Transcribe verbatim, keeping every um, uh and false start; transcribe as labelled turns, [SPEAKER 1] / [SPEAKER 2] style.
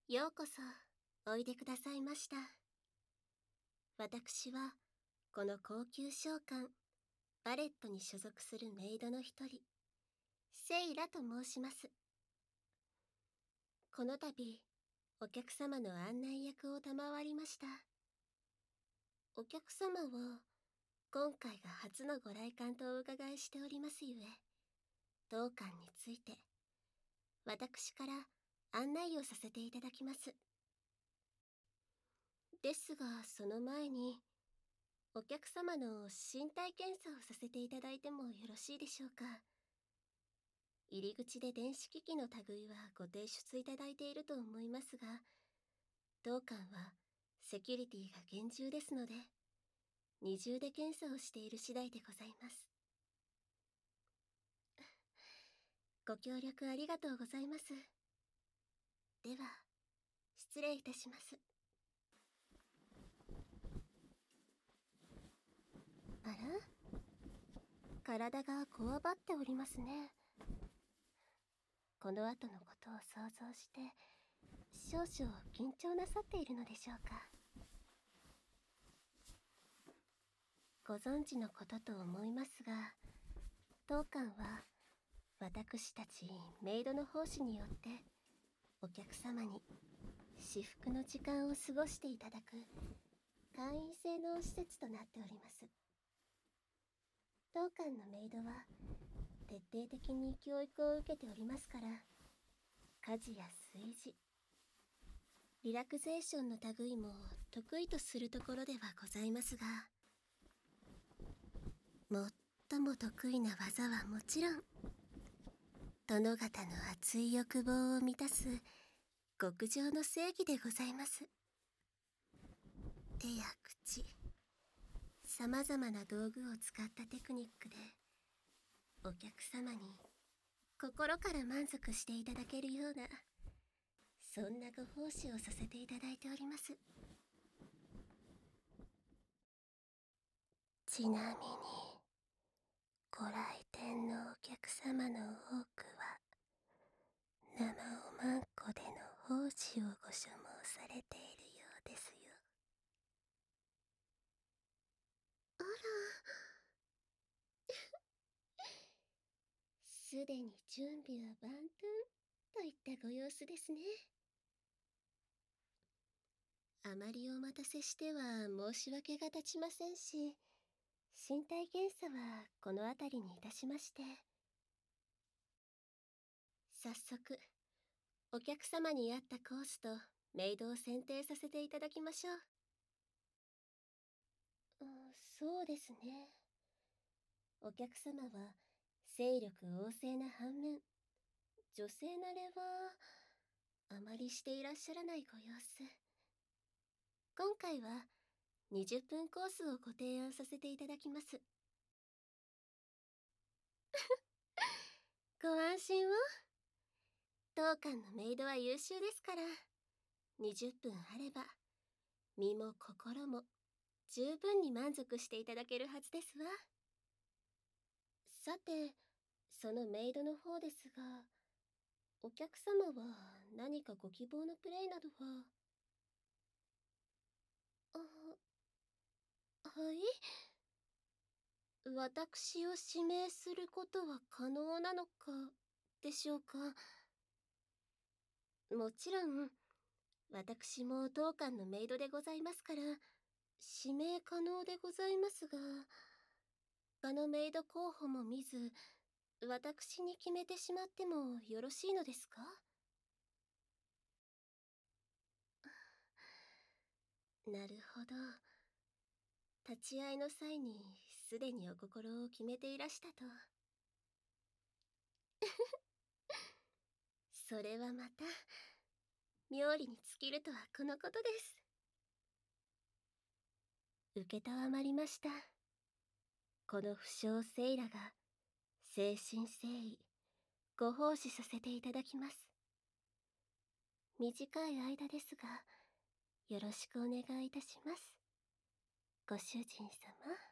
[SPEAKER 1] ようこそおいでくださいました。私はこの高級商館バレットに所属するメイドの一人、セイラと申します。この度お客様の案内役を賜りました。お客様は今回が初のご来館とお伺いしておりますゆえ、当館について私から案内をさせていただきます。ですがその前にお客様の身体検査をさせていただいてもよろしいでしょうか。入り口で電子機器の類はご提出いただいていると思いますが、当館はセキュリティが厳重ですので、二重で検査をしている次第でございます。ご協力ありがとうございます。では、失礼いたします。あら？体がこわばっておりますね。この後のことを想像して少々緊張なさっているのでしょうか。ご存知のことと思いますが、当館は私たちメイドの奉仕によってお客様に至福の時間を過ごしていただく会員制の施設となっております。当館のメイドは徹底的に教育を受けておりますから、家事や炊事、リラクゼーションの類も得意とするところではございますが、最も得意な技はもちろん殿方の熱い欲望を満たす極上の正義でございます。手や口、さまざまな道具を使ったテクニックでお客様に心から満足していただけるような、そんなご奉仕をさせていただいております。ちなみにご来店のお客様の多くは生おまんこでの奉仕をご所望されているようですよ。あら、すでに準備は万端といったご様子ですね。あまりお待たせしては申し訳が立ちませんし、身体検査はこの辺りにいたしまして、早速お客様に合ったコースとメイドを選定させていただきましょう。うん、そうですね。お客様は精力旺盛な反面、女性慣れはあまりしていらっしゃらないご様子。今回はにじゅっぷんコースをご提案させていただきます。ご安心を。当館のメイドは優秀ですから、にじゅっぷんあれば身も心も十分に満足していただけるはずですわ。さて、そのメイドの方ですが、お客様は何かご希望のプレイなどは？あ、はい。私を指名することは可能なのかでしょうか。もちろん私も当館のメイドでございますから指名可能でございますが、他のメイド候補も見ず私に決めてしまってもよろしいのですか？なるほど。立ち会いの際にすでにお心を決めていらしたと。それはまた妙理に尽きるとはこのことです。承りました。この不肖セイラが誠心誠意ご奉仕させていただきます。短い間ですがよろしくお願いいたします、ご主人様。